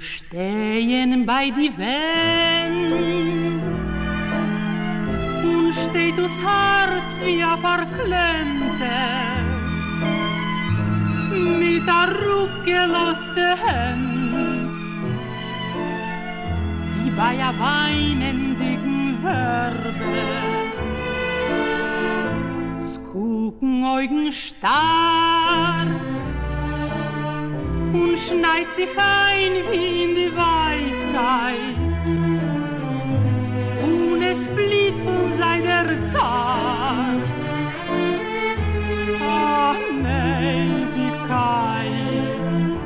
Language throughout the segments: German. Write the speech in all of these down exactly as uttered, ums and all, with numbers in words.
stehen bei die Wände und steht das Herz wie a verklemmte mit a rückgeloste Hand wie bei a weinendigen Werbe gucken Augen starr und schneit sich ein wie in die Weitheit und es blieb von seiner Zart. Ach, Ewigkeit,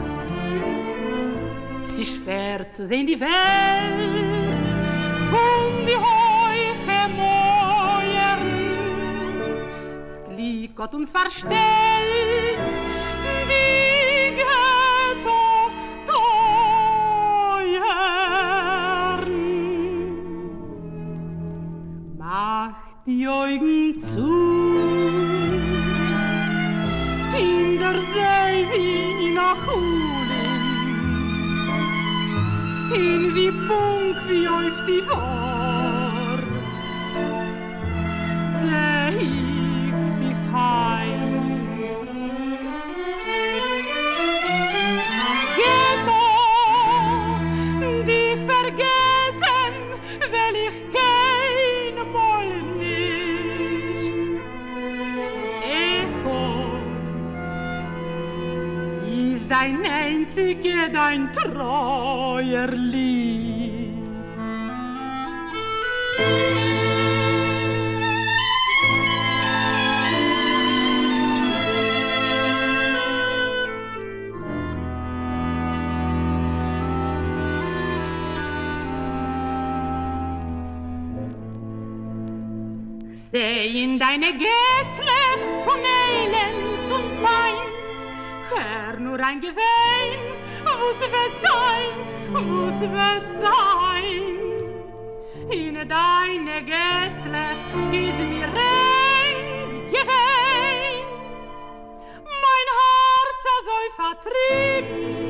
es ist schwer zu sehen die Welt von die Heuche Mäuern. Es Gott uns verstellt die Ghetto teuern. Macht die Augen zu in der See wie nach Hulin, in wie Punk wie auf die Ohr. Seh ich dich heim. Ghetto, dich vergessen will ich kein Mal nicht. Echo ist dein einzige, dein treuer Lieb. Seh in deine Gäsle von Elend und Pein, hör nur ein Gewein, wo's wird sein, wo's wird sein. In deine Gäsle ist mir rein gewein, mein Herz so vertrieben,